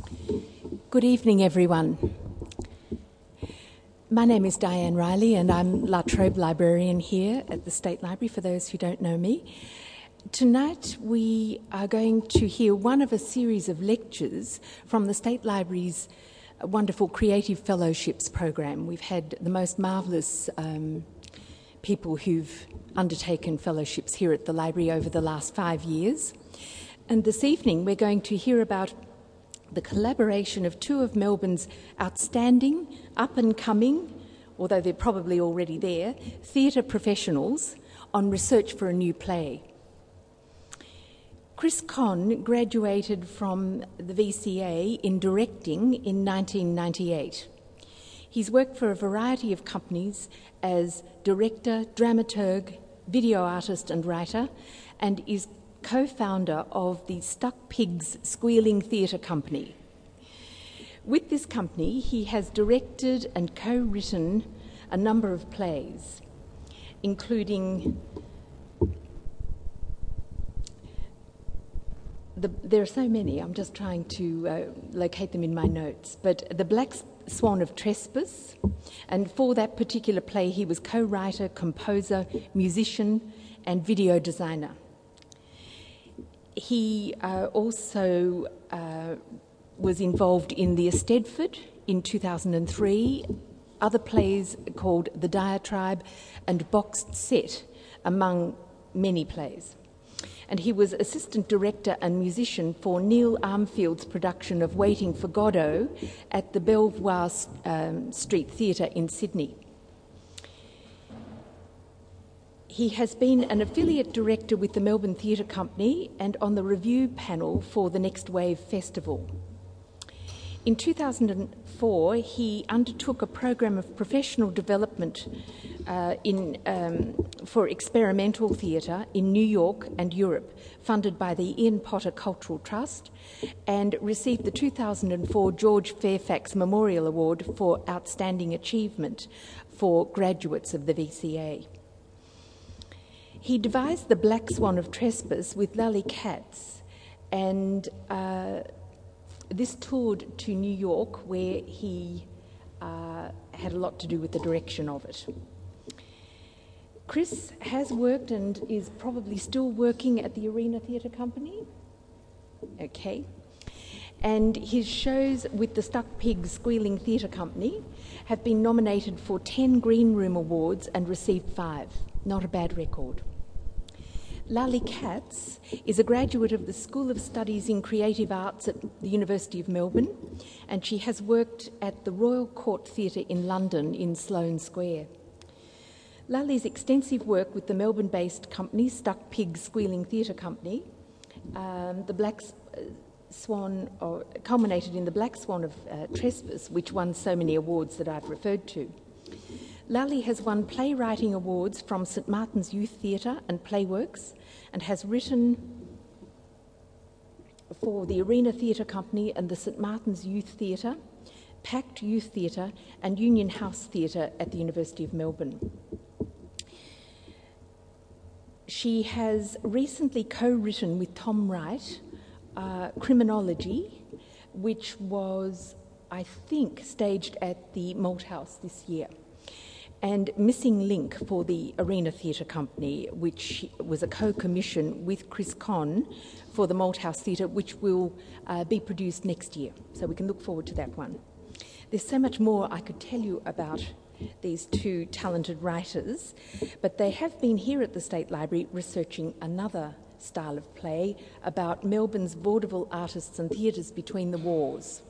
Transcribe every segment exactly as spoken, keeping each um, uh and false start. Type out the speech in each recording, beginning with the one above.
Good evening, everyone. My name is Diane Riley and I'm La Trobe librarian here at the State Library, for those who don't know me. Tonight we are going to hear one of a series of lectures from the State Library's wonderful Creative Fellowships program. We've had the most marvellous um, people who've undertaken fellowships here at the library over the last five years. And this evening we're going to hear about the collaboration of two of Melbourne's outstanding, up-and-coming, although they're probably already there, theatre professionals on research for a new play. Chris Conn graduated from the V C A in directing in nineteen ninety-eight. He's worked for a variety of companies as director, dramaturg, video artist and writer, and is co-founder of the Stuck Pigs Squealing Theatre Company. With this company, he has directed and co-written a number of plays, including... The, there are so many, I'm just trying to uh, locate them in my notes, but The Black Swan of Trespass, and for that particular play he was co-writer, composer, musician and video designer. He uh, also uh, was involved in The Eisteddfod in two thousand three, other plays called The Diatribe and Boxed Set, among many plays. And he was assistant director and musician for Neil Armfield's production of Waiting for Godot at the Belvoir um, Street Theatre in Sydney. He has been an affiliate director with the Melbourne Theatre Company and on the review panel for the Next Wave Festival. In two thousand four, he undertook a program of professional development uh, in, um, for experimental theatre in New York and Europe, funded by the Ian Potter Cultural Trust, and received the two thousand four George Fairfax Memorial Award for Outstanding Achievement for graduates of the V C A. He devised The Black Swan of Trespass with Lally Katz, and uh, this toured to New York, where he uh, had a lot to do with the direction of it. Chris has worked and is probably still working at the Arena Theatre Company. Okay. And his shows with the Stuck Pigs Squealing Theatre Company have been nominated for ten Green Room Awards and received five. Not a bad record. Lally Katz is a graduate of the School of Studies in Creative Arts at the University of Melbourne, and she has worked at the Royal Court Theatre in London in Sloane Square. Lally's extensive work with the Melbourne-based company Stuck Pigs Squealing Theatre Company, um, the Black Swan, or culminated in the Black Swan of uh, Trespass, which won so many awards that I've referred to. Lally has won playwriting awards from St Martin's Youth Theatre and Playworks, and has written for the Arena Theatre Company and the St Martin's Youth Theatre, Pact Youth Theatre and Union House Theatre at the University of Melbourne. She has recently co-written with Tom Wright uh, Criminology, which was, I think, staged at the Malthouse this year, and Missing Link for the Arena Theatre Company, which was a co-commission with Chris Conn for the Malthouse Theatre, which will uh, be produced next year. So we can look forward to that one. There's so much more I could tell you about these two talented writers, but they have been here at the State Library researching another style of play about Melbourne's vaudeville artists and theatres between the wars.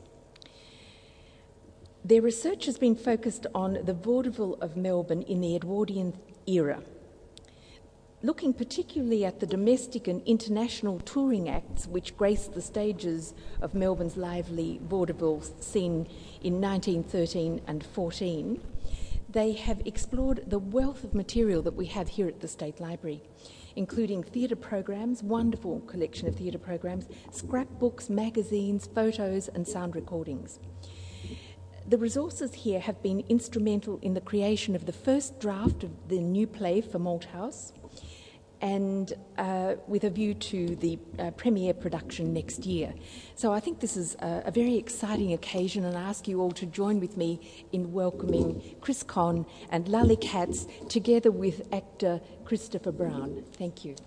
Their research has been focused on the vaudeville of Melbourne in the Edwardian era, looking particularly at the domestic and international touring acts which graced the stages of Melbourne's lively vaudeville scene in nineteen thirteen and fourteen. They have explored the wealth of material that we have here at the State Library, including theatre programs, wonderful collection of theatre programs, scrapbooks, magazines, photos and sound recordings. The resources here have been instrumental in the creation of the first draft of the new play for Malthouse, and uh, with a view to the uh, premiere production next year. So I think this is a, a very exciting occasion, and I ask you all to join with me in welcoming Chris Conn and Lally Katz together with actor Christopher Brown. Thank you.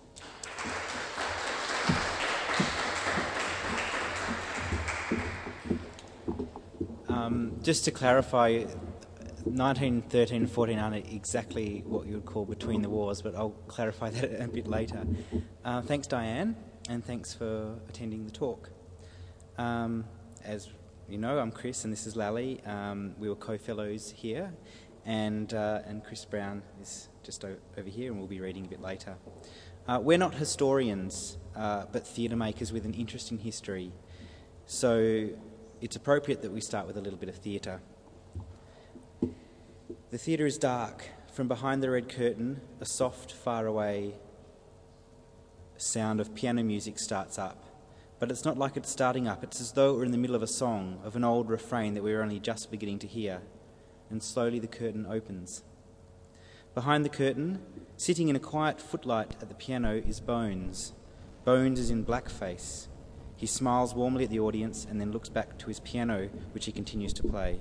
Um, just to clarify, nineteen thirteen and fourteen aren't exactly what you would call between the wars, but I'll clarify that a bit later. Uh, thanks, Diane, and thanks for attending the talk. Um, as you know, I'm Chris, and this is Lally. Um, we were co-fellows here, and uh, and Chris Brown is just o- over here, and we'll be reading a bit later. Uh, we're not historians, uh, but theatre makers with an interest in history, so it's appropriate that we start with a little bit of theatre. The theatre is dark. From behind the red curtain, a soft, faraway sound of piano music starts up. But it's not like it's starting up. It's as though we're in the middle of a song, of an old refrain that we're only just beginning to hear. And slowly the curtain opens. Behind the curtain, sitting in a quiet footlight at the piano, is Bones. Bones is in blackface. He smiles warmly at the audience and then looks back to his piano, which he continues to play.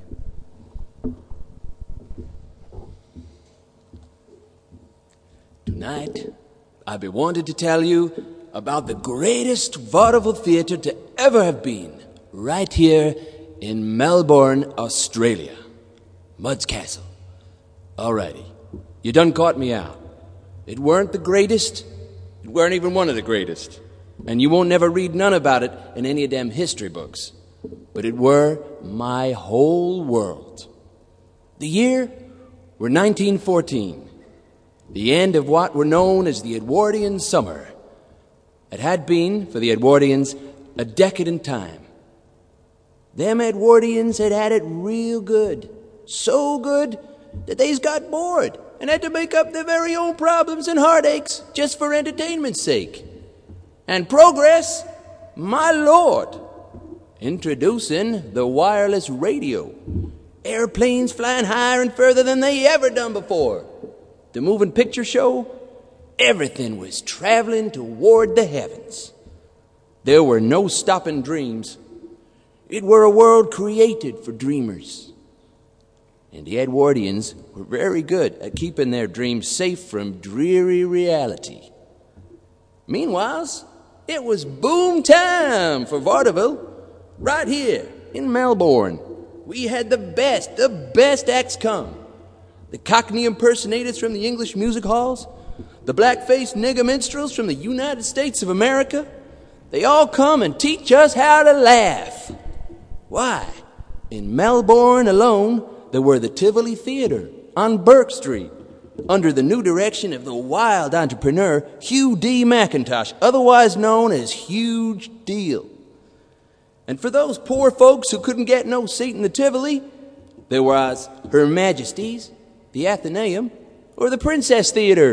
Tonight, I be wanted to tell you about the greatest vaudeville theatre to ever have been, right here in Melbourne, Australia. Mudd's Castle. Alrighty, you done caught me out. It weren't the greatest, it weren't even one of the greatest, and you won't never read none about it in any of them history books. But it were my whole world. The year were nineteen fourteen. The end of what were known as the Edwardian Summer. It had been, for the Edwardians, a decadent time. Them Edwardians had had it real good. So good that they's got bored and had to make up their very own problems and heartaches just for entertainment's sake. And progress, my lord, introducing the wireless radio. Airplanes flying higher and further than they ever done before. The moving picture show, everything was traveling toward the heavens. There were no stopping dreams. It were a world created for dreamers. And the Edwardians were very good at keeping their dreams safe from dreary reality. Meanwhile, it was boom time for vaudeville. Right here in Melbourne, we had the best, the best acts come. The Cockney impersonators from the English music halls, the black-faced nigger minstrels from the United States of America, they all come and teach us how to laugh. Why, in Melbourne alone, there were the Tivoli Theatre on Burke Street, under the new direction of the wild entrepreneur Hugh D. McIntosh, otherwise known as Huge Deal. And for those poor folks who couldn't get no seat in the Tivoli, there was Her Majesty's, the Athenaeum, or the Princess Theatre.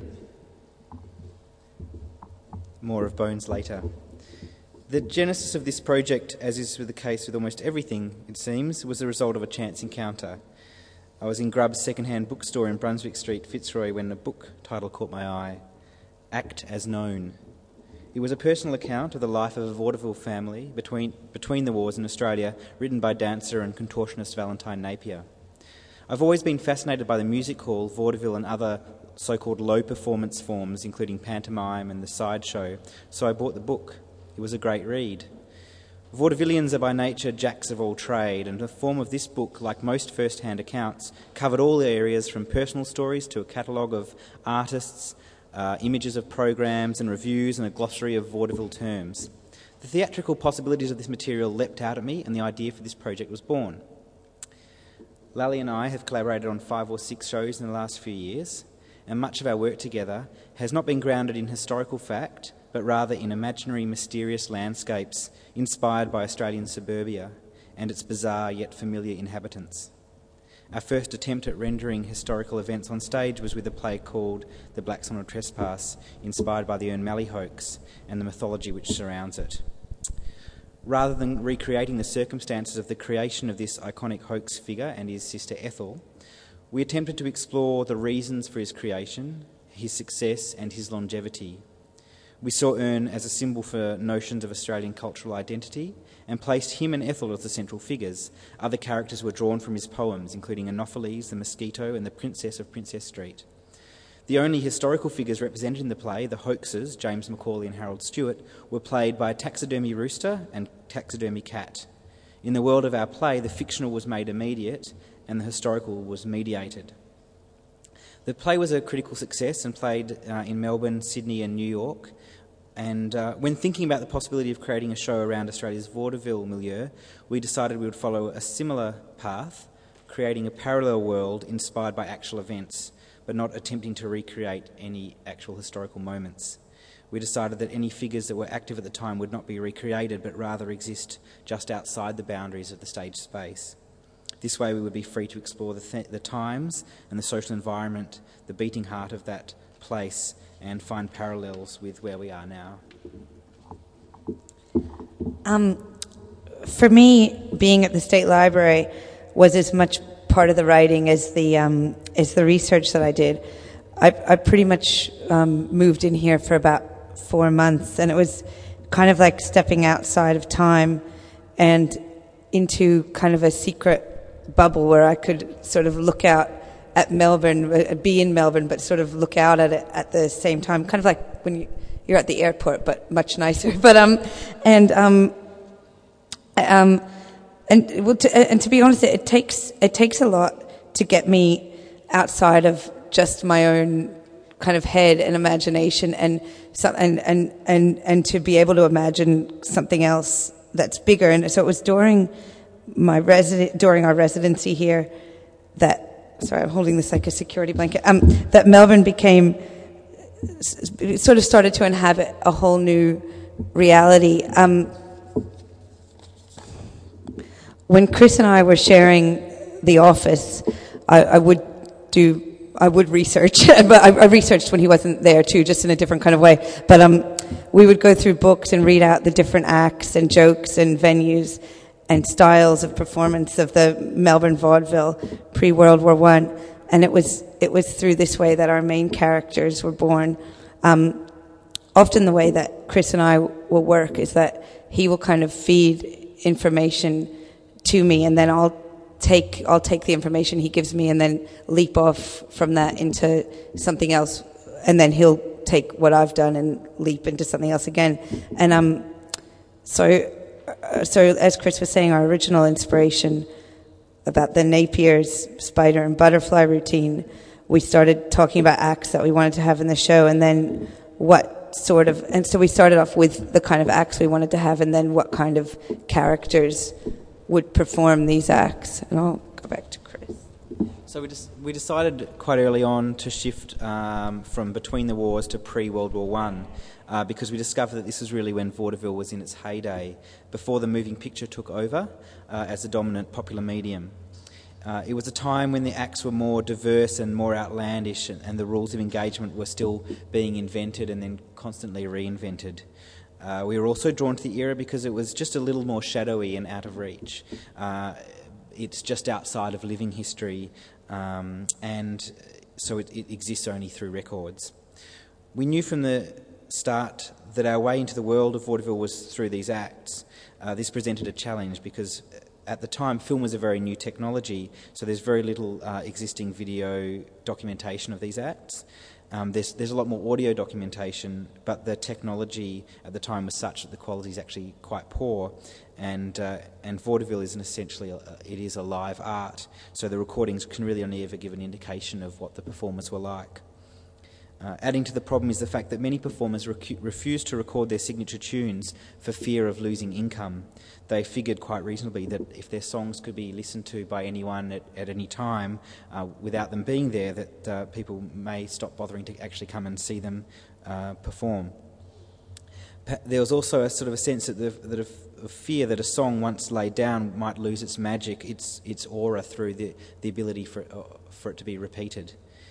More of Bones later. The genesis of this project, as is the case with almost everything, it seems, was the result of a chance encounter. I was in Grubb's second-hand bookstore in Brunswick Street, Fitzroy, when a book title caught my eye, Act as Known. It was a personal account of the life of a vaudeville family between, between the wars in Australia, written by dancer and contortionist Valentine Napier. I've always been fascinated by the music hall, vaudeville and other so-called low-performance forms, including pantomime and the sideshow, so I bought the book. It was a great read. Vaudevillians are by nature jacks of all trade, and the form of this book, like most first-hand accounts, covered all areas from personal stories to a catalogue of artists, uh, images of programs and reviews, and a glossary of vaudeville terms. The theatrical possibilities of this material leapt out at me, and the idea for this project was born. Lally and I have collaborated on five or six shows in the last few years, and much of our work together has not been grounded in historical fact, but rather in imaginary, mysterious landscapes inspired by Australian suburbia and its bizarre yet familiar inhabitants. Our first attempt at rendering historical events on stage was with a play called The Black Swan of Trespass, inspired by the Ern Malley hoax and the mythology which surrounds it. Rather than recreating the circumstances of the creation of this iconic hoax figure and his sister Ethel, we attempted to explore the reasons for his creation, his success and his longevity. We saw Ern as a symbol for notions of Australian cultural identity and placed him and Ethel as the central figures. Other characters were drawn from his poems, including Anopheles, the Mosquito, and the Princess of Princess Street. The only historical figures represented in the play, the hoaxers, James Macaulay and Harold Stewart, were played by a taxidermy rooster and taxidermy cat. In the world of our play, the fictional was made immediate and the historical was mediated. The play was a critical success and played uh, in Melbourne, Sydney and New York. And uh, when thinking about the possibility of creating a show around Australia's vaudeville milieu, we decided we would follow a similar path, creating a parallel world inspired by actual events, but not attempting to recreate any actual historical moments. We decided that any figures that were active at the time would not be recreated, but rather exist just outside the boundaries of the stage space. This way we would be free to explore the, th- the times and the social environment, the beating heart of that place, and find parallels with where we are now. Um, for me, being at the State Library was as much part of the writing as the um, as the research that I did. I, I pretty much um, moved in here for about four months, and it was kind of like stepping outside of time and into kind of a secret bubble where I could sort of look out at Melbourne, be in Melbourne, but sort of look out at it at the same time, kind of like when you, you're at the airport, but much nicer. But um, and um, um. And well, to, and to be honest, it takes it takes a lot to get me outside of just my own kind of head and imagination, and so, and, and and and to be able to imagine something else that's bigger. And so it was during my resi- during our residency here that sorry, I'm holding this like a security blanket. Um, that Melbourne became sort of started to inhabit a whole new reality. Um, When Chris and I were sharing the office, I, I would do, I would research, but I, I researched when he wasn't there too, just in a different kind of way. But um, we would go through books and read out the different acts and jokes and venues and styles of performance of the Melbourne vaudeville pre-World War One, and it was it was through this way that our main characters were born. Um, often the way that Chris and I will work is that he will kind of feed information to me, and then I'll take I'll take the information he gives me and then leap off from that into something else, and then he'll take what I've done and leap into something else again. And um, so uh, so as Chris was saying, our original inspiration about the Napier's spider and butterfly routine, we started talking about acts that we wanted to have in the show, and then what sort of and so we started off with the kind of acts we wanted to have, and then what kind of characters would perform these acts. And I'll go back to Chris. So we just we decided quite early on to shift um, from between the wars to pre-World War One, uh, because we discovered that this was really when vaudeville was in its heyday, before the moving picture took over uh, as the dominant popular medium. Uh, it was a time when the acts were more diverse and more outlandish, and, and the rules of engagement were still being invented and then constantly reinvented. Uh, we were also drawn to the era because it was just a little more shadowy and out of reach. Uh, it's just outside of living history, um, and so it, it exists only through records. We knew from the start that our way into the world of vaudeville was through these acts. Uh, this presented a challenge because at the time film was a very new technology, so there's very little uh, existing video documentation of these acts. Um, there's, there's a lot more audio documentation, but the technology at the time was such that the quality is actually quite poor, and uh, and vaudeville is an essentially a, it is a live art, so the recordings can really only ever give an indication of what the performers were like. Uh, adding to the problem is the fact that many performers recu- refused to record their signature tunes for fear of losing income. They figured quite reasonably that if their songs could be listened to by anyone at, at any time uh, without them being there, that uh, people may stop bothering to actually come and see them uh, perform. Pa- there was also a sort of a sense that, the, that of, of fear that a song once laid down might lose its magic, its its aura through the, the ability for, uh, for it to be repeated.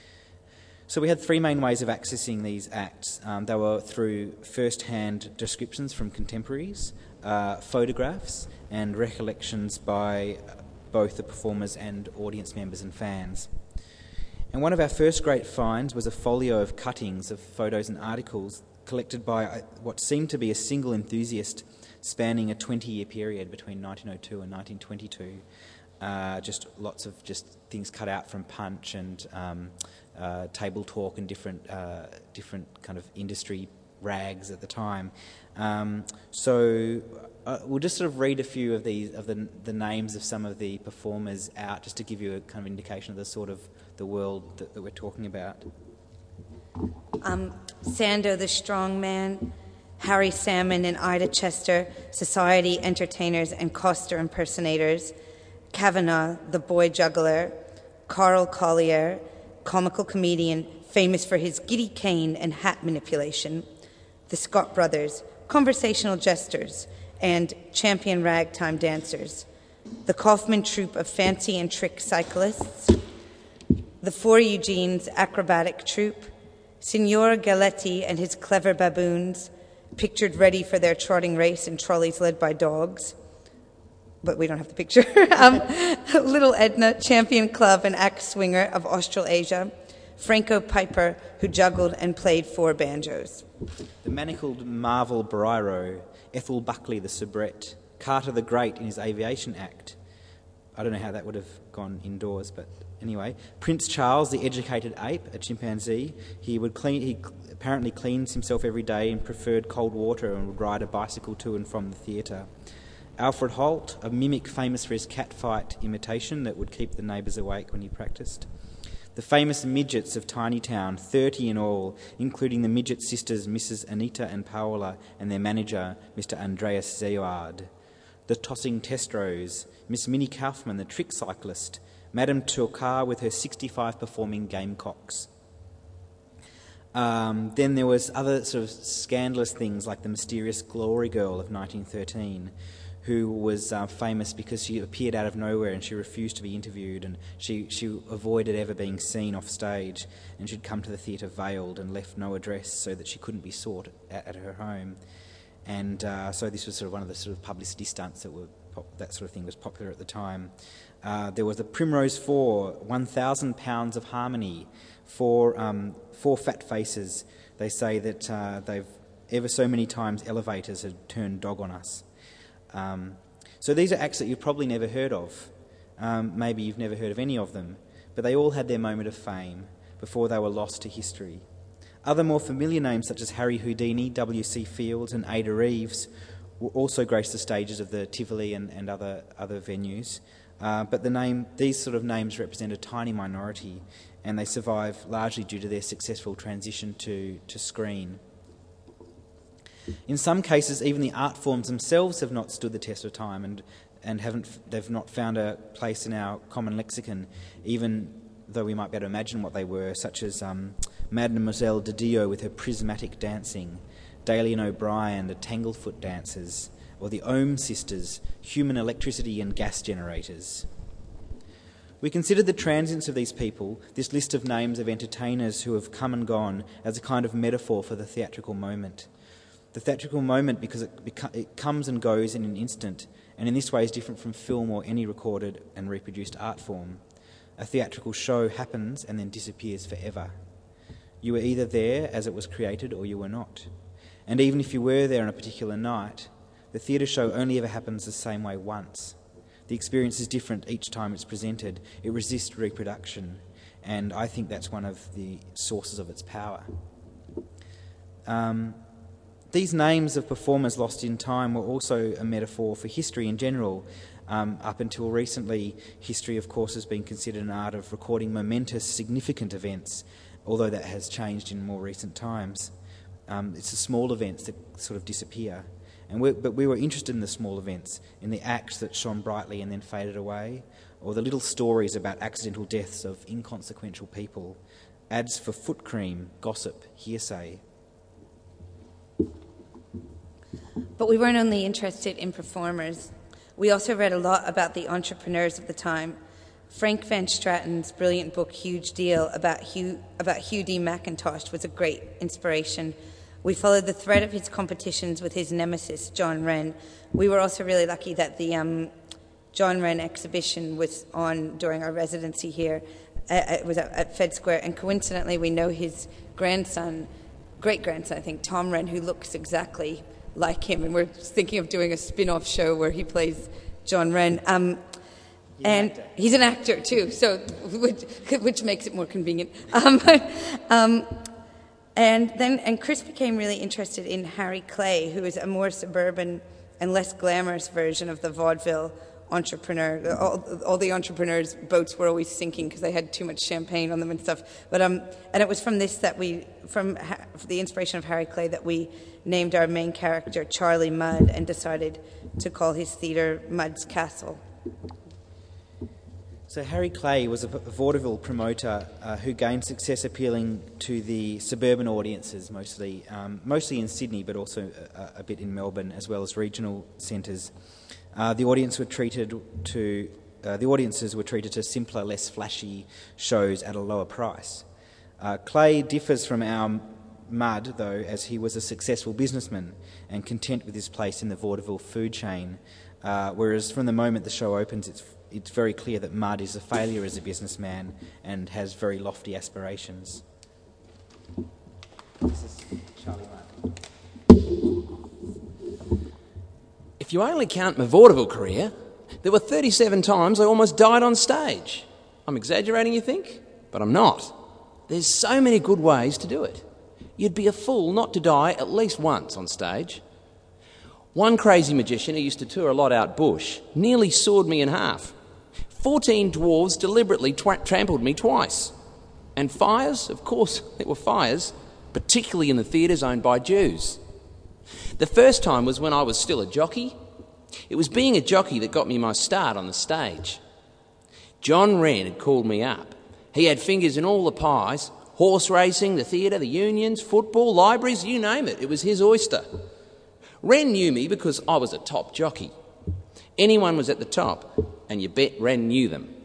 So we had three main ways of accessing these acts. Um, they were through first-hand descriptions from contemporaries, uh, photographs, and recollections by both the performers and audience members and fans. And one of our first great finds was a folio of cuttings of photos and articles collected by what seemed to be a single enthusiast spanning a twenty-year period between nineteen oh two and nineteen twenty-two. Uh, just lots of just things cut out from Punch and um, uh, Table Talk and different uh, different kind of industry rags at the time. Um, so uh, we'll just sort of read a few of these of the the names of some of the performers out, just to give you a kind of indication of the sort of the world that, that we're talking about. Um, Sando the Strongman, Harry Salmon and Ida Chester, society entertainers and coster impersonators, Kavanagh, the boy juggler, Carl Collier, comical comedian famous for his giddy cane and hat manipulation, the Scott brothers, conversational jesters, and champion ragtime dancers, the Kaufman troupe of fancy and trick cyclists, the Four Eugenes acrobatic troupe, Signor Galetti and his clever baboons, pictured ready for their trotting race in trolleys led by dogs, but we don't have the picture. um, Little Edna, champion club and axe swinger of Australasia, Franco Piper, who juggled and played four banjos. The manacled Marvel Bariro, Ethel Buckley the soubrette, Carter the Great in his aviation act. I don't know how that would have gone indoors, but anyway. Prince Charles, the educated ape, a chimpanzee. He would clean. He apparently cleans himself every day and preferred cold water and would ride a bicycle to and from the theatre. Alfred Holt, a mimic famous for his catfight imitation that would keep the neighbours awake when he practised. The famous midgets of Tiny Town, thirty in all, including the midget sisters Missus Anita and Paola and their manager, Mister Andreas Zeuard. The tossing Testros, Miss Minnie Kaufman, the trick cyclist, Madame Turcar with her sixty-five performing gamecocks. Um, then there was other sort of scandalous things like the mysterious Glory Girl of nineteen thirteen, who was uh, famous because she appeared out of nowhere and she refused to be interviewed, and she, she avoided ever being seen off stage, and she'd come to the theatre veiled and left no address so that she couldn't be sought at, at her home. And uh, so this was sort of one of the sort of publicity stunts that were pop- that sort of thing was popular at the time. Uh, there was the Primrose Four, one thousand pounds of harmony, four, um, four fat faces. They say that uh, they've ever so many times elevators had turned dog on us. Um, so these are acts that you've probably never heard of. Um, maybe you've never heard of any of them, but they all had their moment of fame before they were lost to history. Other more familiar names such as Harry Houdini, W C Fields and Ada Reeves will also grace the stages of the Tivoli and, and other, other venues. Uh, but the name, these sort of names represent a tiny minority, and they survive largely due to their successful transition to, to screen. In some cases, even the art forms themselves have not stood the test of time, and, and haven't they've not found a place in our common lexicon, even though we might be able to imagine what they were, such as um, Mademoiselle de Dio with her prismatic dancing, Dalian O'Brien, the Tanglefoot dancers, or the Ohm sisters, human electricity and gas generators. We considered the transience of these people, this list of names of entertainers who have come and gone, as a kind of metaphor for the theatrical moment. The theatrical moment because it, beco- it comes and goes in an instant, and in this way is different from film or any recorded and reproduced art form. A theatrical show happens and then disappears forever. You were either there as it was created or you were not. And even if you were there on a particular night, the theatre show only ever happens the same way once. The experience is different each time it's presented. It resists reproduction, and I think that's one of the sources of its power. Um, these names of performers lost in time were also a metaphor for history in general. Um, up until recently, history, of course, has been considered an art of recording momentous, significant events, although that has changed in more recent times. Um, it's the small events that sort of disappear. And we, but we were interested in the small events, in the acts that shone brightly and then faded away, or the little stories about accidental deaths of inconsequential people, ads for foot cream, gossip, hearsay. But we weren't only interested in performers. We also read a lot about the entrepreneurs of the time. Frank Van Stratton's brilliant book, Huge Deal, about Hugh, about Hugh D. McIntosh was a great inspiration. We followed the thread of his competitions with his nemesis, John Wren. We were also really lucky that the um, John Wren exhibition was on during our residency here, Uh, it was at, at Fed Square, and coincidentally, we know his grandson, great-grandson, I think, Tom Wren, who looks exactly like him, and we're thinking of doing a spin-off show where he plays John Wren. Um, and an he's an actor, too, so which, which makes it more convenient. Um, um, and then, and Chris became really interested in Harry Clay, who is a more suburban and less glamorous version of the vaudeville entrepreneur. All, all the entrepreneurs' boats were always sinking because they had too much champagne on them and stuff. But um, and it was from this that we, from ha- the inspiration of Harry Clay, that we named our main character Charlie Mudd and decided to call his theatre Mudd's Castle. So Harry Clay was a vaudeville promoter uh, who gained success appealing to the suburban audiences, mostly, um, mostly in Sydney, but also a, a bit in Melbourne, as well as regional centres. Uh, the audience were treated to uh, the audiences were treated to simpler, less flashy shows at a lower price. Uh, Clay differs from our Mudd, though, as he was a successful businessman and content with his place in the vaudeville food chain. Uh, whereas from the moment the show opens, it's it's very clear that Mudd is a failure as a businessman and has very lofty aspirations. This is Charlie Mudd. If you only count my vaudeville career, there were thirty-seven times I almost died on stage. I'm exaggerating, you think? But I'm not. There's so many good ways to do it. You'd be a fool not to die at least once on stage. One crazy magician who used to tour a lot out bush nearly sawed me in half. Fourteen dwarves deliberately twa- trampled me twice. And fires? Of course, there were fires, particularly in the theatres owned by Jews. The first time was when I was still a jockey. It was being a jockey that got me my start on the stage. John Wren had called me up. He had fingers in all the pies: horse racing, the theatre, the unions, football, libraries, you name it. It was his oyster. Wren knew me because I was a top jockey. Anyone was at the top, and you bet Wren knew them.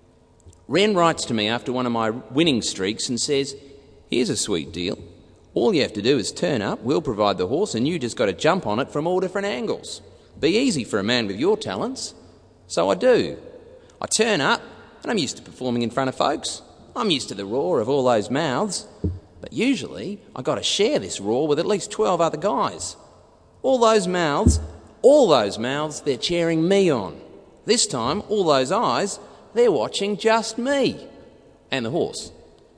Wren writes to me after one of my winning streaks and says, "Here's a sweet deal. All you have to do is turn up, we'll provide the horse, and you just got to jump on it from all different angles. Be easy for a man with your talents." So I do. I turn up, and I'm used to performing in front of folks. I'm used to the roar of all those mouths. But usually, I got to share this roar with at least twelve other guys. All those mouths, all those mouths, they're cheering me on. This time, all those eyes, they're watching just me and the horse.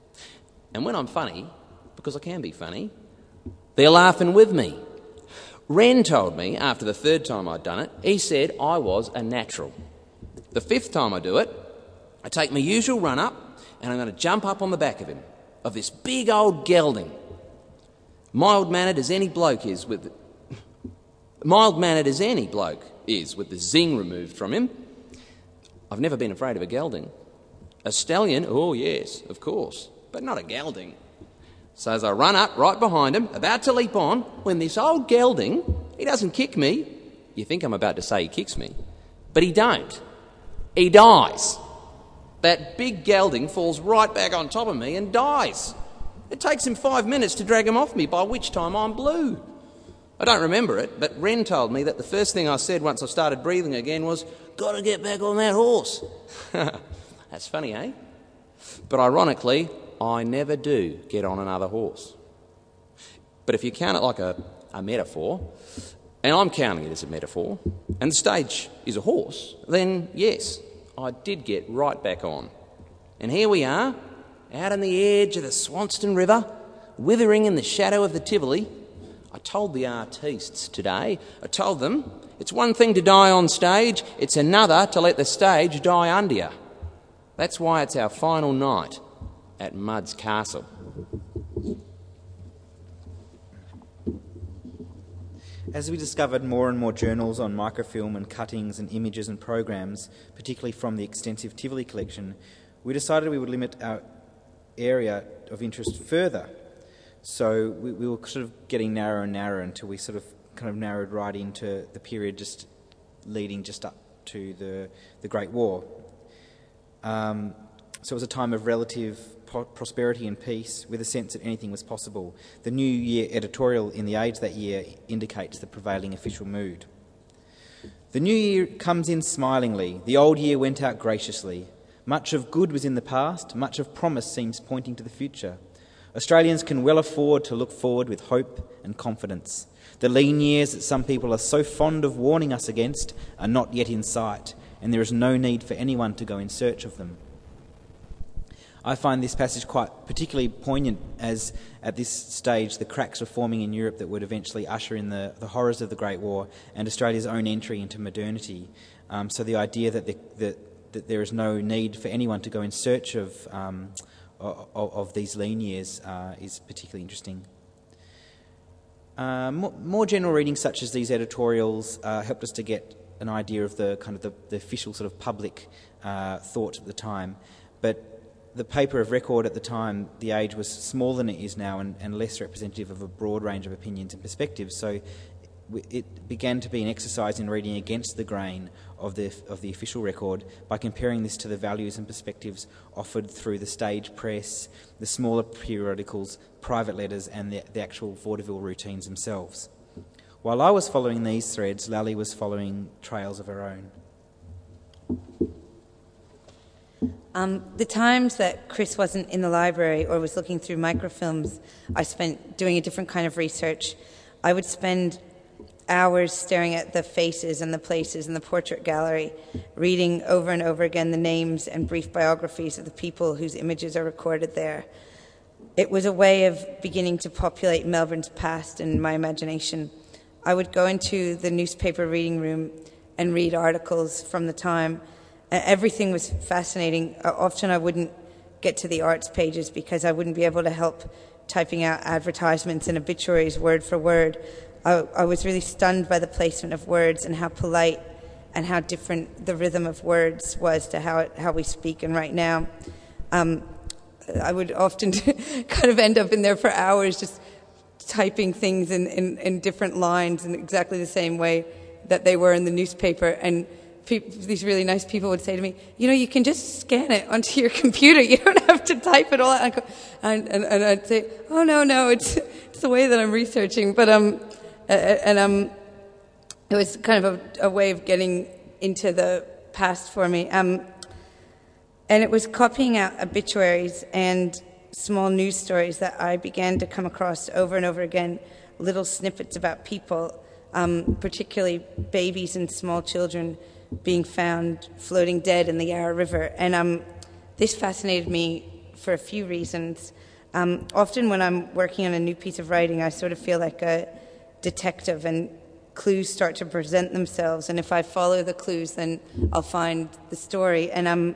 And when I'm funny, because I can be funny, they're laughing with me. Wren told me after the third time I'd done it, he said I was a natural. The fifth time I do it, I take my usual run up and I'm going to jump up on the back of him, of this big old gelding. Mild-mannered as any bloke is with... Mild-mannered as any bloke is with the zing removed from him. I've never been afraid of a gelding. A stallion, oh yes, of course, but not a gelding. So as I run up right behind him, about to leap on, when this old gelding, he doesn't kick me. You think I'm about to say he kicks me, but he don't. He dies. That big gelding falls right back on top of me and dies. It takes him five minutes to drag him off me, by which time I'm blue. I don't remember it, but Wren told me that the first thing I said once I started breathing again was, "Got to get back on that horse." That's funny, eh? But ironically, I never do get on another horse. But if you count it like a, a metaphor, and I'm counting it as a metaphor, and the stage is a horse, then yes, I did get right back on. And here we are, out on the edge of the Swanston River, withering in the shadow of the Tivoli. I told the artistes today, I told them, it's one thing to die on stage, it's another to let the stage die under you. That's why it's our final night at Mudd's Castle. As we discovered more and more journals on microfilm and cuttings and images and programs, particularly from the extensive Tivoli collection, we decided we would limit our area of interest further. So we, we were sort of getting narrower and narrower until we sort of kind of narrowed right into the period just leading just up to the, the Great War. Um, so it was a time of relative po- prosperity and peace, with a sense that anything was possible. The New Year editorial in The Age that year indicates the prevailing official mood. The new year comes in smilingly. The old year went out graciously. Much of good was in the past, much of promise seems pointing to the future. Australians can well afford to look forward with hope and confidence. The lean years that some people are so fond of warning us against are not yet in sight, and there is no need for anyone to go in search of them. I find this passage quite particularly poignant as, at this stage, the cracks are forming in Europe that would eventually usher in the, the horrors of the Great War and Australia's own entry into modernity. Um, so the idea that, the, that, that there is no need for anyone to go in search of, um, of, of these lean years uh, is particularly interesting. Uh, more, more general readings such as these editorials uh, helped us to get an idea of the kind of the, the official sort of public uh, thought at the time. But the paper of record at the time, The Age, was smaller than it is now and, and less representative of a broad range of opinions and perspectives. So it began to be an exercise in reading against the grain of the of the official record by comparing this to the values and perspectives offered through the stage press, the smaller periodicals, private letters, and the, the actual vaudeville routines themselves. While I was following these threads, Lally was following trails of her own. Um, the times that Chris wasn't in the library or was looking through microfilms, I spent doing a different kind of research. I would spend hours staring at the faces and the places in the portrait gallery, reading over and over again the names and brief biographies of the people whose images are recorded there. It was a way of beginning to populate Melbourne's past in my imagination. I would go into the newspaper reading room and read articles from the time. Everything was fascinating. Often I wouldn't get to the arts pages because I wouldn't be able to help typing out advertisements and obituaries word for word. I, I was really stunned by the placement of words and how polite and how different the rhythm of words was to how it, how we speak and write now. Um, I would often kind of end up in there for hours just typing things in, in, in different lines in exactly the same way that they were in the newspaper. And People, these really nice people would say to me, you know, you can just scan it onto your computer. You don't have to type it all out. And, and, and I'd say, oh, no, no, it's it's the way that I'm researching. But um, and um, it was kind of a, a way of getting into the past for me. Um, and it was copying out obituaries and small news stories that I began to come across over and over again, little snippets about people, um, particularly babies and small children being found floating dead in the Yarra River. And um, this fascinated me for a few reasons. Um, often when I'm working on a new piece of writing, I sort of feel like a detective and clues start to present themselves. And if I follow the clues, then I'll find the story. And, um,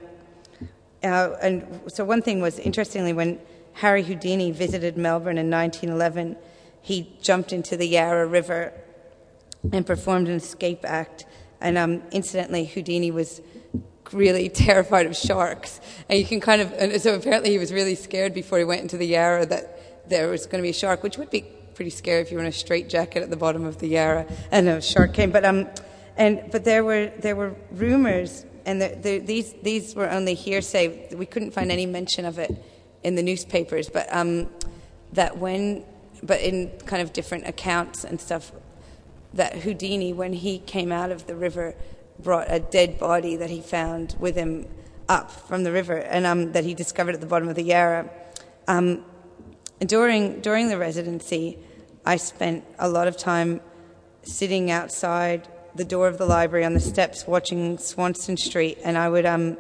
uh, and so one thing was, interestingly, when Harry Houdini visited Melbourne in nineteen eleven, he jumped into the Yarra River and performed an escape act. And um, incidentally, Houdini was really terrified of sharks. And you can kind of, and so apparently he was really scared before he went into the Yarra that there was going to be a shark, which would be pretty scary if you were in a straitjacket at the bottom of the Yarra and a shark came. But um, and but there were there were rumors, and the, the, these these were only hearsay. We couldn't find any mention of it in the newspapers. But um, that when, but in kind of different accounts and stuff, that Houdini, when he came out of the river, brought a dead body that he found with him up from the river, and um, that he discovered at the bottom of the Yarra. Um, during during the residency, I spent a lot of time sitting outside the door of the library on the steps watching Swanston Street, and I would um,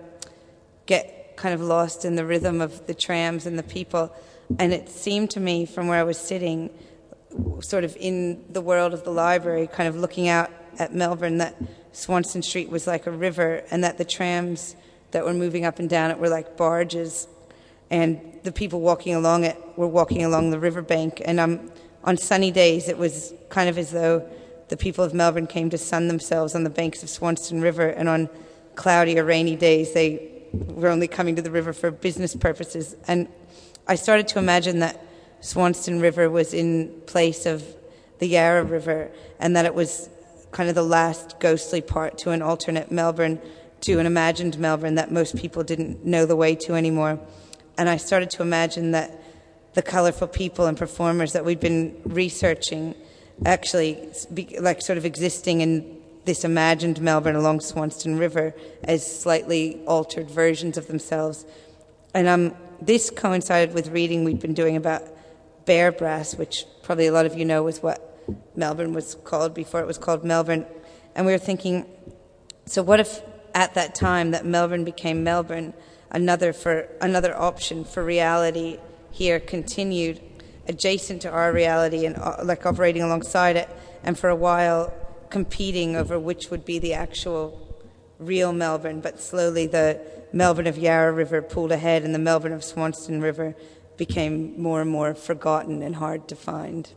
get kind of lost in the rhythm of the trams and the people. And it seemed to me, from where I was sitting, sort of in the world of the library, kind of looking out at Melbourne, that Swanston Street was like a river, and that the trams that were moving up and down it were like barges, and the people walking along it were walking along the riverbank. And um, on sunny days, it was kind of as though the people of Melbourne came to sun themselves on the banks of Swanston River, and on cloudy or rainy days, they were only coming to the river for business purposes. And I started to imagine that Swanston River was in place of the Yarra River, and that it was kind of the last ghostly part to an alternate Melbourne, to an imagined Melbourne that most people didn't know the way to anymore. And I started to imagine that the colourful people and performers that we'd been researching actually be, like sort of existing in this imagined Melbourne along Swanston River as slightly altered versions of themselves. And um, this coincided with reading we'd been doing about bear brass, which probably a lot of you know was what Melbourne was called before it was called Melbourne. And we were thinking, so what if at that time that Melbourne became Melbourne, another for another option for reality here continued adjacent to our reality and uh, like operating alongside it, and for a while competing over which would be the actual real Melbourne, but slowly the Melbourne of Yarra River pulled ahead and the Melbourne of Swanston River became more and more forgotten and hard to find.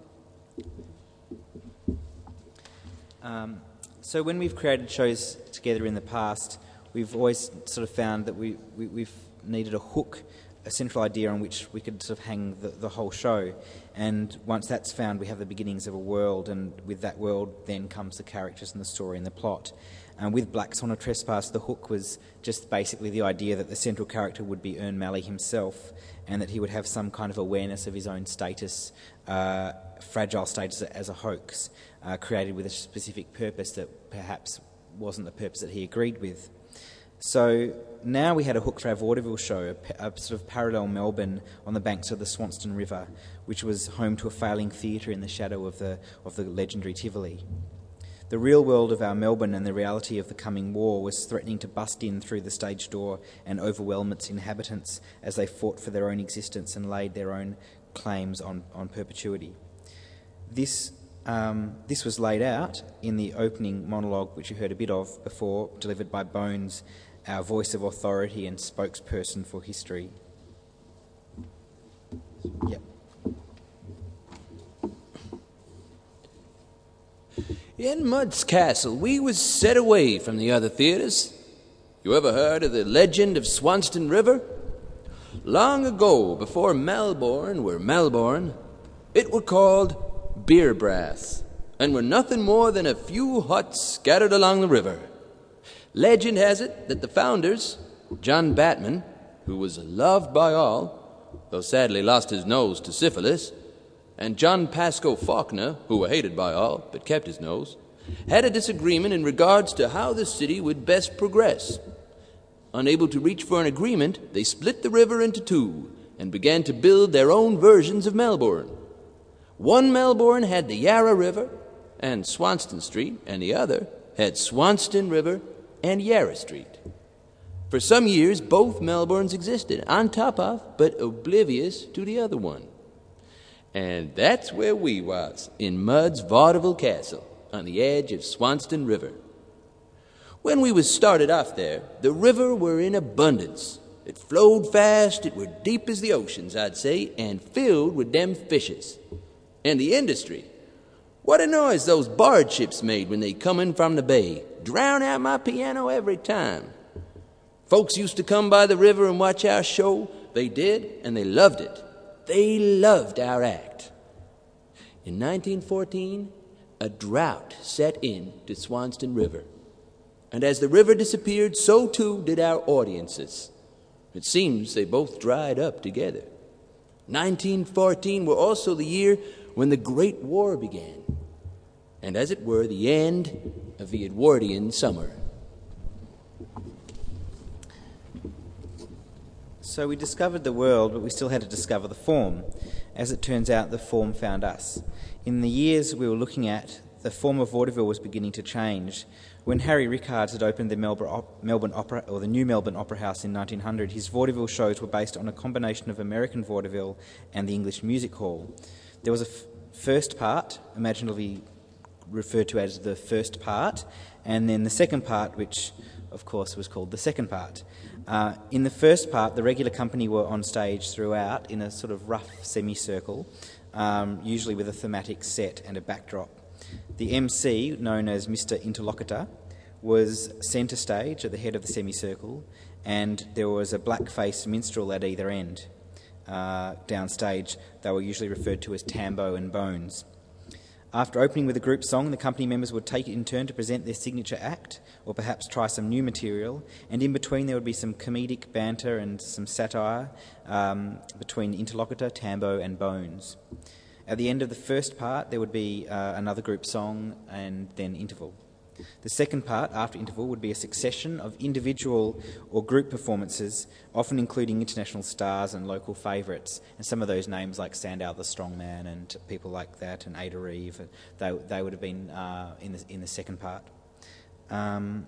Um, so when we've created shows together in the past, we've always sort of found that we, we, we've needed a hook, a central idea on which we could sort of hang the, the whole show. And once that's found, we have the beginnings of a world, and with that world then comes the characters and the story and the plot. And with Black Swan of Trespass, the hook was just basically the idea that the central character would be Ern Malley himself, and that he would have some kind of awareness of his own status, uh, fragile status as a hoax, uh, created with a specific purpose that perhaps wasn't the purpose that he agreed with. So now we had a hook for our vaudeville show, a, a sort of parallel Melbourne on the banks of the Swanston River, which was home to a failing theatre in the shadow of the of the legendary Tivoli. The real world of our Melbourne and the reality of the coming war was threatening to bust in through the stage door and overwhelm its inhabitants as they fought for their own existence and laid their own claims on, on perpetuity. This Um, this was laid out in the opening monologue, which you heard a bit of before, delivered by Bones, our voice of authority and spokesperson for history. Yep. In Mud's Castle, we was set away from the other theatres. You ever heard of the legend of Swanston River? Long ago, before Melbourne were Melbourne, it were called Beer Brass, and were nothing more than a few huts scattered along the river. Legend has it that the founders, John Batman, who was loved by all, though sadly lost his nose to syphilis, and John Pascoe Faulkner, who were hated by all but kept his nose, had a disagreement in regards to how the city would best progress. Unable to reach for an agreement, they split the river into two and began to build their own versions of Melbourne. One Melbourne had the Yarra River and Swanston Street, and the other had Swanston River and Yarra Street. For some years, both Melbournes existed, on top of, but oblivious to the other one. And that's where we was, in Mud's Vaudeville Castle, on the edge of Swanston River. When we was started off there, the river were in abundance. It flowed fast, it were deep as the oceans, I'd say, and filled with them fishes. And the industry. What a noise those barge ships made when they come in from the bay. Drown out my piano every time. Folks used to come by the river and watch our show. They did, and they loved it. They loved our act. In nineteen fourteen, a drought set in to Swanston River. And as the river disappeared, so too did our audiences. It seems they both dried up together. nineteen fourteen were also the year when the Great War began, and as it were, the end of the Edwardian summer. So we discovered the world, but we still had to discover the form. As it turns out, the form found us. In the years we were looking at, the form of vaudeville was beginning to change. When Harry Rickards had opened the Melbourne Opera, or the new Melbourne Opera House in nineteen hundred, his vaudeville shows were based on a combination of American vaudeville and the English Music Hall. There was a f- first part, imaginatively referred to as the first part, and then the second part, which of course was called the second part. Uh, in the first part, the regular company were on stage throughout in a sort of rough semicircle, um, usually with a thematic set and a backdrop. The M C, known as Mister Interlocutor, was centre stage at the head of the semicircle, and there was a black-faced minstrel at either end. Uh, downstage, they were usually referred to as Tambo and Bones. After opening with a group song, the company members would take it in turn to present their signature act, or perhaps try some new material, and in between there would be some comedic banter and some satire um, between Interlocutor, Tambo and Bones. At the end of the first part, there would be uh, another group song and then interval. The second part, after interval, would be a succession of individual or group performances, often including international stars and local favourites, and some of those names like Sandow the Strongman and people like that, and Ada Reeve, they, they would have been uh, in, the, in the second part. Um,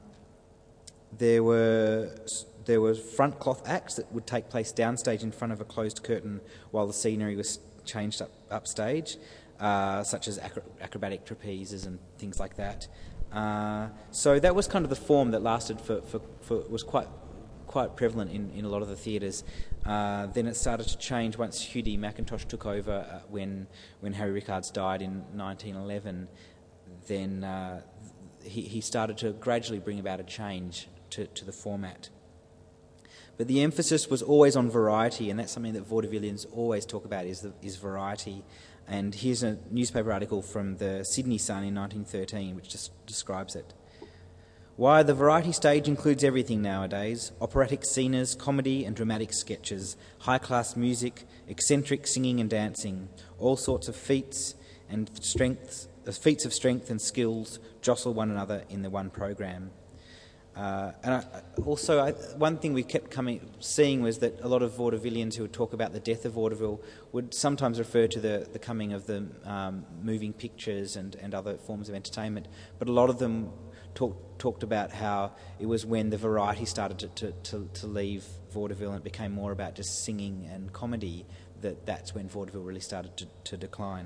there were there were front cloth acts that would take place downstage in front of a closed curtain while the scenery was changed up upstage, uh, such as acro- acrobatic trapezes and things like that. Uh, so that was kind of the form that lasted for, for, for was quite quite prevalent in, in a lot of the theatres. Uh, then it started to change once Hugh D. McIntosh took over uh, when when Harry Rickards died in nineteen eleven. Then uh, he, he started to gradually bring about a change to, to the format. But the emphasis was always on variety, and that's something that vaudevillians always talk about, is the, is variety. And here's a newspaper article from the Sydney Sun in nineteen thirteen, which just describes it. Why, the variety stage includes everything nowadays: operatic scenes, comedy and dramatic sketches, high-class music, eccentric singing and dancing, all sorts of feats and strengths, uh, feats of strength and skills jostle one another in the one program. Uh, and I, also, I, one thing we kept coming seeing was that a lot of vaudevillians who would talk about the death of vaudeville would sometimes refer to the, the coming of the um, moving pictures and, and other forms of entertainment, but a lot of them talk, talked about how it was when the variety started to, to, to, to leave vaudeville and it became more about just singing and comedy, that that's when vaudeville really started to, to decline.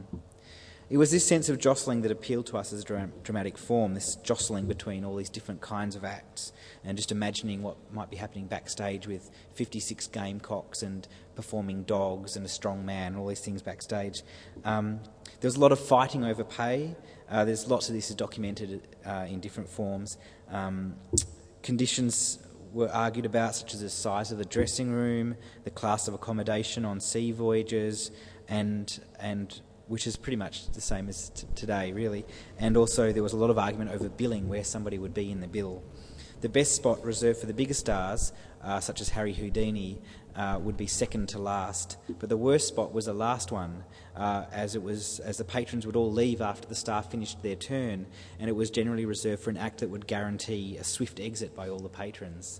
It was this sense of jostling that appealed to us as a dra- dramatic form, this jostling between all these different kinds of acts, and just imagining what might be happening backstage with fifty-six gamecocks and performing dogs and a strong man and all these things backstage. Um, there was a lot of fighting over pay. Uh, there's lots of this is documented uh, in different forms. Um, conditions were argued about, such as the size of the dressing room, the class of accommodation on sea voyages, and and which is pretty much the same as t- today, really. And also there was a lot of argument over billing, where somebody would be in the bill. The best spot reserved for the bigger stars, uh, such as Harry Houdini, uh, would be second to last. But the worst spot was the last one, uh, as it was as the patrons would all leave after the star finished their turn, and it was generally reserved for an act that would guarantee a swift exit by all the patrons.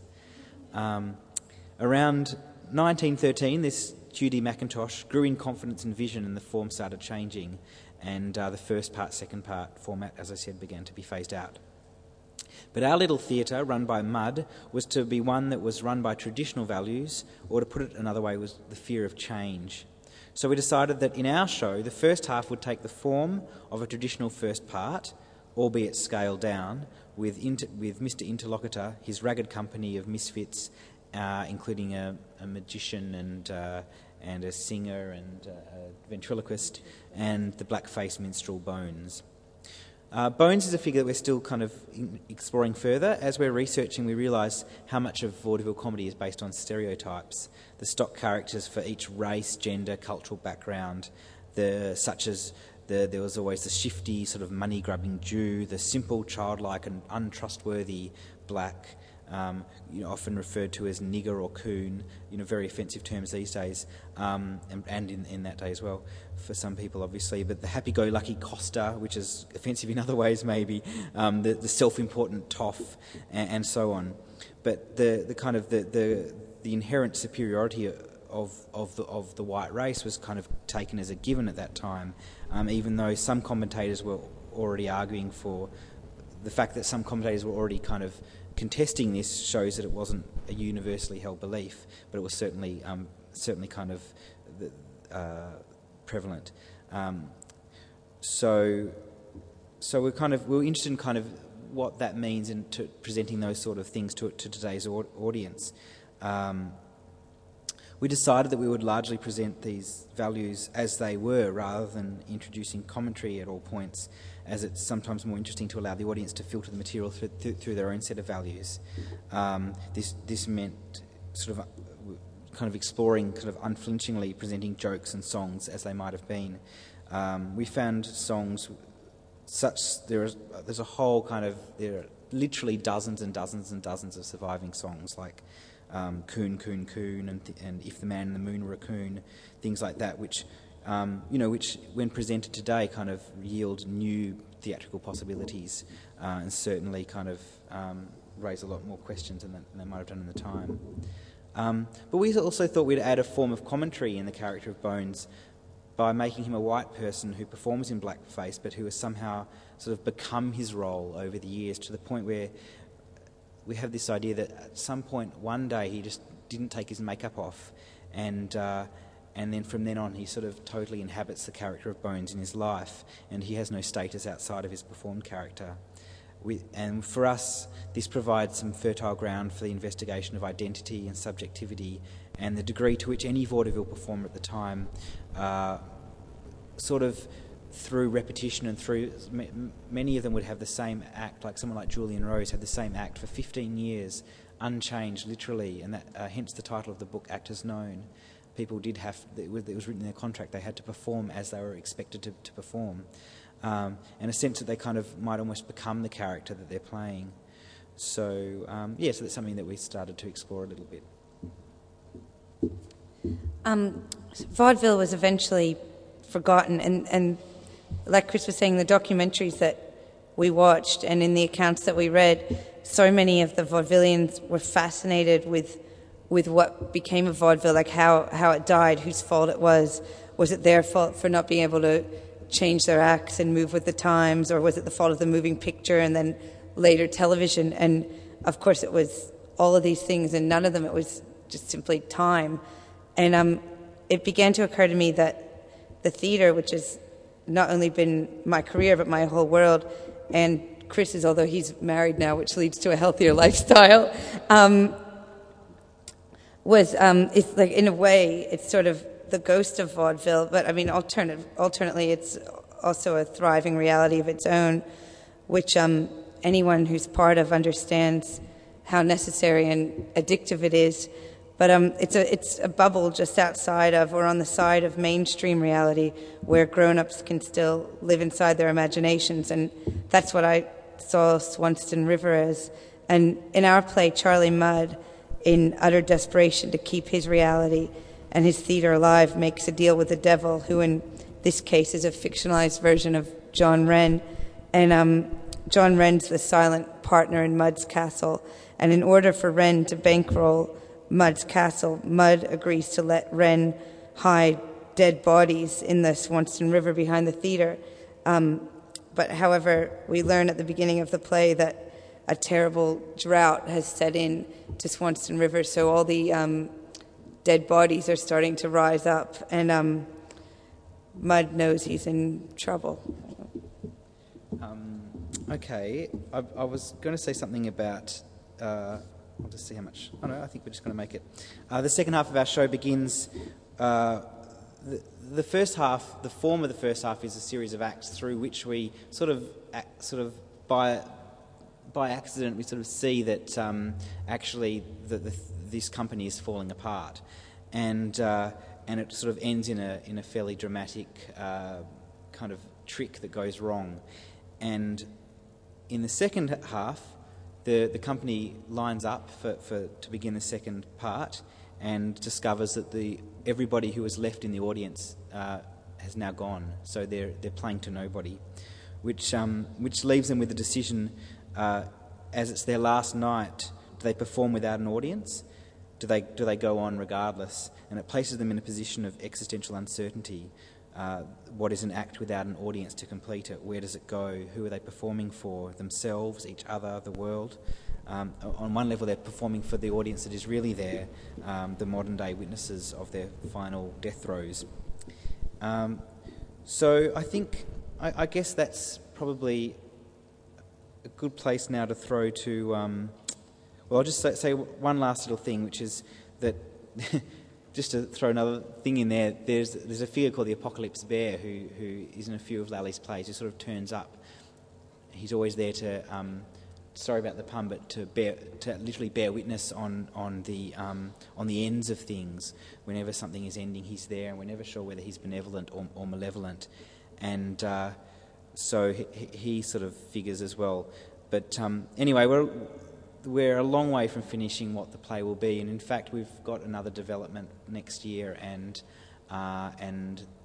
Um, around nineteen thirteen, this Hugh D. McIntosh grew in confidence and vision, and the form started changing, and uh, the first part, second part format, as I said, began to be phased out. But our little theatre, run by Mudd, was to be one that was run by traditional values, or to put it another way, was the fear of change. So we decided that in our show, the first half would take the form of a traditional first part, albeit scaled down, with, inter- with Mister Interlocutor, his ragged company of misfits, uh, including a, a magician and uh, and a singer and uh, a ventriloquist, and the black-faced minstrel Bones. Uh, Bones is a figure that we're still kind of in exploring further. As we're researching, we realise how much of vaudeville comedy is based on stereotypes, the stock characters for each race, gender, cultural background, the such as the, there was always the shifty, sort of money-grubbing Jew, the simple, childlike and untrustworthy black, Um, you know, often referred to as nigger or coon, you know, very offensive terms these days, um, and, and in, in that day as well, for some people, obviously. But the happy-go-lucky Costa, which is offensive in other ways, maybe, um, the, the self-important toff, and, and so on. But the, the kind of the, the, the inherent superiority of of the of the white race was kind of taken as a given at that time, um, even though some commentators were already arguing for the fact that some commentators were already kind of contesting this shows that it wasn't a universally held belief, but it was certainly um, certainly kind of uh, prevalent. Um, so, so we're kind of we're interested in kind of what that means in to presenting those sort of things to to today's au- audience. Um, we decided that we would largely present these values as they were, rather than introducing commentary at all points, as it's sometimes more interesting to allow the audience to filter the material through, through, through their own set of values. Um, this this meant sort of uh, kind of exploring, kind of unflinchingly presenting jokes and songs as they might have been. Um, we found songs such there is there's a whole kind of there are literally dozens and dozens and dozens of surviving songs like um, Coon Coon Coon and th- and If the Man in the Moon Were a Coon, things like that, which um, you know, which, when presented today, kind of yield new theatrical possibilities, uh, and certainly kind of um, raise a lot more questions than, than they might have done in the time. Um, but we also thought we'd add a form of commentary in the character of Bones by making him a white person who performs in blackface, but who has somehow sort of become his role over the years, to the point where we have this idea that at some point one day he just didn't take his makeup off, and uh, and then from then on he sort of totally inhabits the character of Bones in his life, and he has no status outside of his performed character. We, and for us, this provides some fertile ground for the investigation of identity and subjectivity, and the degree to which any vaudeville performer at the time, uh, sort of through repetition and through, many of them would have the same act, like someone like Julian Rose had the same act for fifteen years, unchanged literally, and that, uh, hence the title of the book, Actors Known. People did have, it was, it was written in their contract, they had to perform as they were expected to, to perform. Um, and a sense that they kind of might almost become the character that they're playing. So, um, yeah, so that's something that we started to explore a little bit. Um, vaudeville was eventually forgotten, and, and like Chris was saying, the documentaries that we watched and in the accounts that we read, so many of the vaudevillians were fascinated with with what became of vaudeville, like how, how it died, whose fault it was. Was it their fault for not being able to change their acts and move with the times, or was it the fault of the moving picture and then later television? And of course it was all of these things, and none of them, it was just simply time. And um, it began to occur to me that the theatre, which has not only been my career but my whole world, and Chris's, although he's married now, which leads to a healthier lifestyle, um, was, um, it's like, in a way, it's sort of the ghost of vaudeville, but I mean, alternative, alternately, it's also a thriving reality of its own, which um, anyone who's part of understands how necessary and addictive it is. But um, it's a it's a bubble just outside of, or on the side of, mainstream reality, where grown-ups can still live inside their imaginations, and that's what I saw Swanston River as. And in our play, Charlie Mudd, in utter desperation to keep his reality and his theatre alive, makes a deal with the devil, who in this case is a fictionalized version of John Wren. And um, John Wren's the silent partner in Mudd's castle. And in order for Wren to bankroll Mudd's castle, Mudd agrees to let Wren hide dead bodies in the Swanston River behind the theatre. Um, but however, we learn at the beginning of the play that a terrible drought has set in to Swanston River, so all the um, dead bodies are starting to rise up, and um, Mudd knows he's in trouble. Um, okay, I, I was going to say something about... Uh, I'll just see how much... Oh no, I think we're just going to make it. Uh, the second half of our show begins... Uh, the, the first half, the form of the first half is a series of acts through which we sort of, act, sort of by... by accident, we sort of see that um, actually the, the, this company is falling apart, and uh, and it sort of ends in a in a fairly dramatic uh, kind of trick that goes wrong. And in the second half, the the company lines up for, for to begin the second part, and discovers that the everybody who was left in the audience uh, has now gone. So they're they're playing to nobody, which um, which leaves them with the decision. Uh, as it's their last night, do they perform without an audience? Do they do they go on regardless? And it places them in a position of existential uncertainty. Uh, what is an act without an audience to complete it? Where does it go? Who are they performing for? Themselves, each other, the world? Um, on one level, they're performing for the audience that is really there, um, the modern-day witnesses of their final death throes. Um, so I think, I, I guess that's probably a good place now to throw to, um, well, I'll just say, say one last little thing, which is that, just to throw another thing in there, there's there's a figure called the Apocalypse Bear who, who is in a few of Lally's plays, who sort of turns up. He's always there to, um, sorry about the pun, but to bear, to literally bear witness on, on, the, um, on the ends of things. Whenever something is ending, he's there, and we're never sure whether he's benevolent or, or malevolent. And... Uh, So he, he sort of figures as well. But um, anyway, we're we're a long way from finishing what the play will be, and in fact we've got another development next year, and uh, and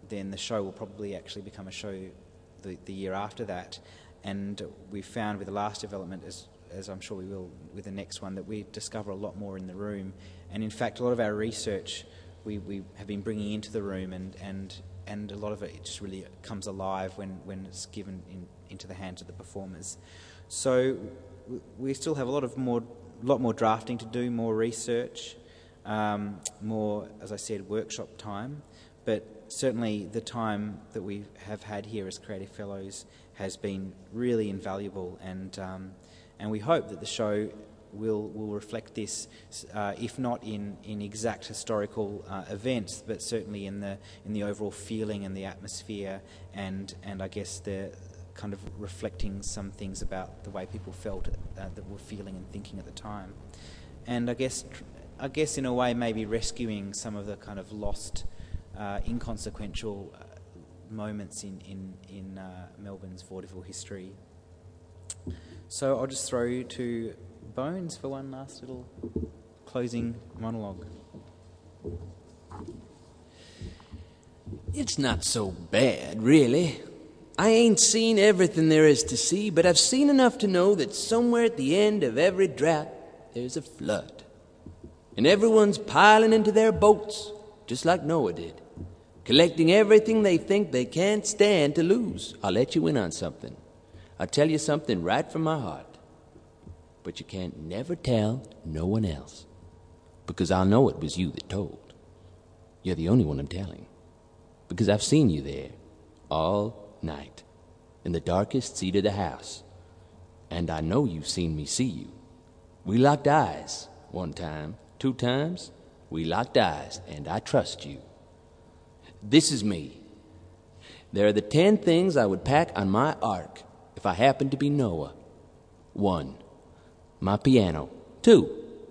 then the show will probably actually become a show the, the year after that. And we found with the last development, as, as I'm sure we will with the next one, that we discover a lot more in the room. And in fact, a lot of our research we, we have been bringing into the room, and, and, and a lot of it just really comes alive when, when it's given in, into the hands of the performers. So we still have a lot of more, lot more drafting to do, more research, um, more, as I said, workshop time. But certainly the time that we have had here as Creative Fellows has been really invaluable, and um, and we hope that the show will will reflect this, uh, if not in, in exact historical uh, events, but certainly in the in the overall feeling and the atmosphere, and and I guess the kind of reflecting some things about the way people felt uh, that were feeling and thinking at the time, and I guess I guess in a way maybe rescuing some of the kind of lost, uh, inconsequential uh, moments in in in uh, Melbourne's vaudeville history. So I'll just throw you to Bones for one last little closing monologue. It's not so bad, really. I ain't seen everything there is to see, but I've seen enough to know that somewhere at the end of every drought, there's a flood. And everyone's piling into their boats, just like Noah did, collecting everything they think they can't stand to lose. I'll let you in on something. I'll tell you something right from my heart. But you can't never tell no one else, because I'll know it was you that told. You're the only one I'm telling, because I've seen you there all night in the darkest seat of the house, and I know you've seen me see you. We locked eyes one time, two times. We locked eyes, and I trust you. This is me. There are the ten things I would pack on my ark if I happened to be Noah. One, my piano. Two,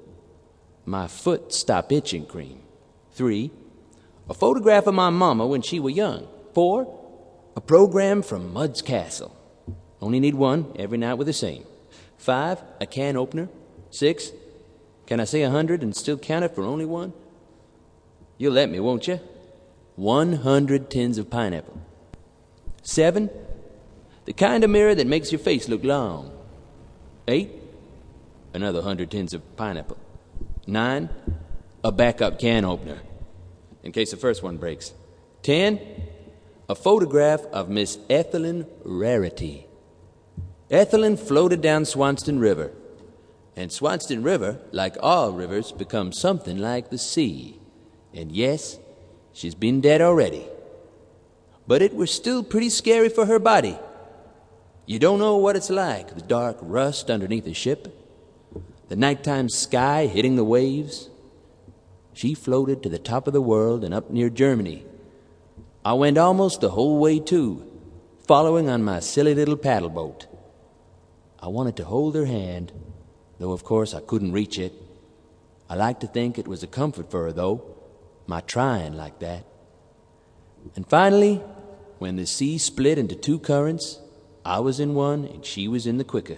my foot stop itching cream. Three, a photograph of my mama when she was young. Four, a program from Mud's Castle. Only need one every night with the same. Five, a can opener. Six, can I say a hundred and still count it for only one? You'll let me, won't you? One hundred tins of pineapple. Seven, the kind of mirror that makes your face look long. Eight, another hundred tins of pineapple. Nine, a backup can opener, in case the first one breaks. Ten, a photograph of Miss Ethelyn Rarity. Ethelyn floated down Swanston River, and Swanston River, like all rivers, becomes something like the sea. And yes, she's been dead already. But it was still pretty scary for her body. You don't know what it's like, the dark rust underneath the ship, the nighttime sky hitting the waves. She floated to the top of the world and up near Germany. I went almost the whole way too, following on my silly little paddle boat. I wanted to hold her hand, though of course I couldn't reach it. I like to think it was a comfort for her, though, my trying like that. And finally, when the sea split into two currents, I was in one and she was in the quicker.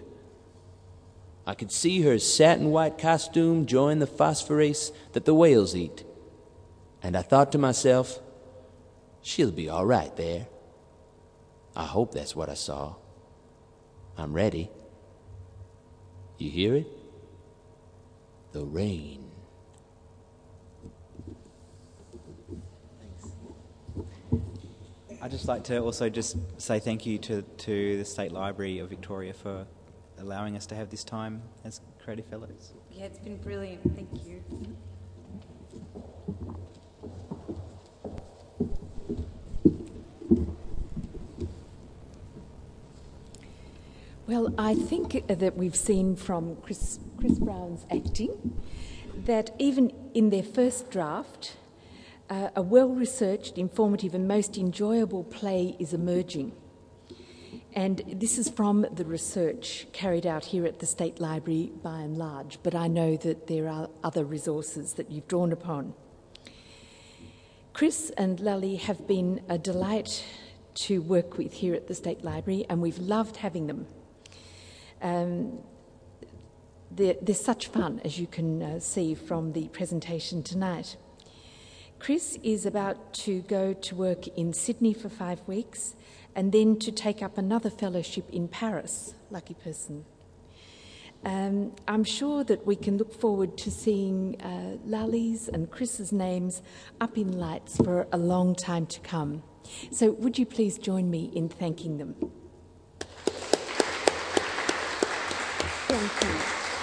I could see her satin white costume join the phosphorus that the whales eat. And I thought to myself, she'll be all right there. I hope that's what I saw. I'm ready. You hear it? The rain. I'd just like to also just say thank you to, to the State Library of Victoria for allowing us to have this time as Creative Fellows. Yeah, it's been brilliant. Thank you. Well, I think that we've seen from Chris, Chris Brown's acting that even in their first draft, uh, a well-researched, informative and most enjoyable play is emerging. And this is from the research carried out here at the State Library by and large, but I know that there are other resources that you've drawn upon. Chris and Lally have been a delight to work with here at the State Library, and we've loved having them. Um, they're, they're such fun, as you can uh, see from the presentation tonight. Chris is about to go to work in Sydney for five weeks and then to take up another fellowship in Paris. Lucky person. Um, I'm sure that we can look forward to seeing uh, Lali's and Chris's names up in lights for a long time to come. So would you please join me in thanking them? Thank you.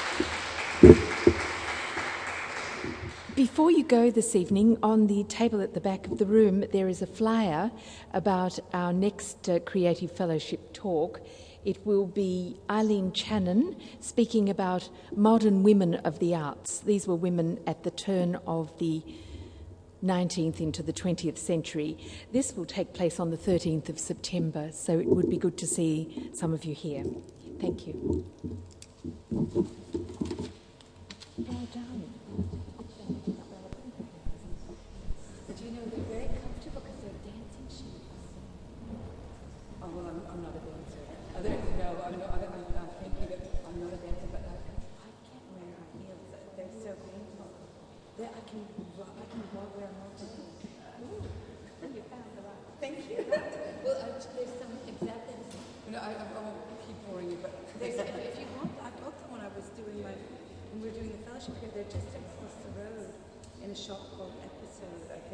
Before you go this evening, on the table at the back of the room, there is a flyer about our next uh, Creative Fellowship talk. It will be Eileen Channon speaking about modern women of the arts. These were women at the turn of the nineteenth into the twentieth century. This will take place on the thirteenth of September, so it would be good to see some of you here. Thank you. Well done. But you know, they're very comfortable because they're dancing shoes. Oh, well, I'm, I'm not a dancer. I don't know. I'm, not, I'm, I'm thinking that I'm not a dancer, but I, I can't wear high heels. They're so painful. They're, I can I can wear multiple. Ooh, you found the right. Thank you. Well, I, there's some exactly. No, I, I won't keep boring you, but there's, if, if you want, I got them when I was doing my when we were doing the fellowship here. They're just across the road in a shop called Episode. I think.